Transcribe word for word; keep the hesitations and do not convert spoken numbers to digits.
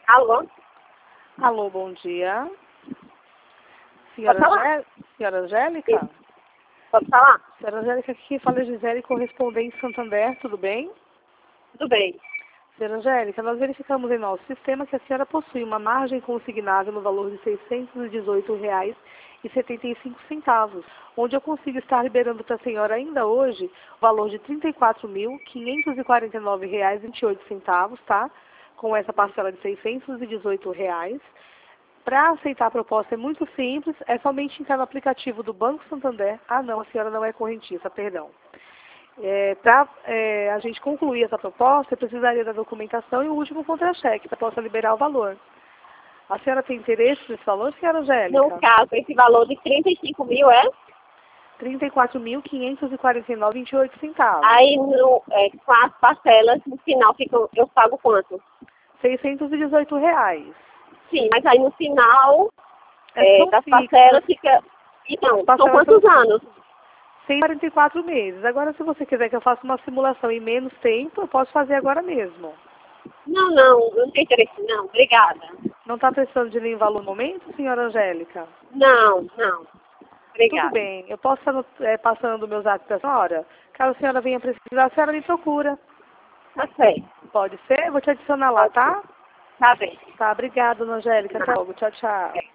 Alô? Alô, bom dia. Pode Senhora, falar? Angé- Senhora Angélica? Pode falar? Senhora Angélica, aqui fala a Gisele, correspondente Santander, tudo bem? Tudo bem. Senhora Angélica, nós verificamos em nosso sistema que a senhora possui uma margem consignável no valor de seiscentos e dezoito reais e setenta e cinco centavos, onde eu consigo estar liberando para a senhora ainda hoje o valor de trinta e quatro mil, quinhentos e quarenta e nove reais e vinte e oito centavos, tá? Com essa parcela de seiscentos e dezoito reais. Para aceitar a proposta é muito simples, é somente entrar no aplicativo do Banco Santander. Ah, não, a senhora não é correntista, perdão. É, para é, a gente concluir essa proposta, eu precisaria da documentação e o último contra-cheque para possa liberar o valor. A senhora tem interesse nesse valor, senhora Angélica? No caso, esse valor de trinta e cinco mil é? trinta e quatro mil, quinhentos e quarenta e nove reais e vinte e oito centavos. Aí, no, é, com as parcelas, no final, fica, eu pago quanto? seiscentos e dezoito reais. Sim, mas aí no final É, é, são das fixas. parcelas fica... Então, As são parcelas quantos são anos? cento e quarenta e quatro meses. Agora, se você quiser que eu faça uma simulação em menos tempo, eu posso fazer agora mesmo. Não, não, não tem interesse, não. Obrigada. Não está precisando de nenhum valor no momento, senhora Angélica? Não, não. Tudo Obrigada. bem. Eu posso estar no- é, passando meus dados para a senhora? Caso a senhora venha precisar, a senhora me procura. Tá certo. Pode ser? Vou te adicionar lá, Pode ser. tá? Tá bem. Tá, obrigada, dona Angélica. Até logo. Tchau, tchau.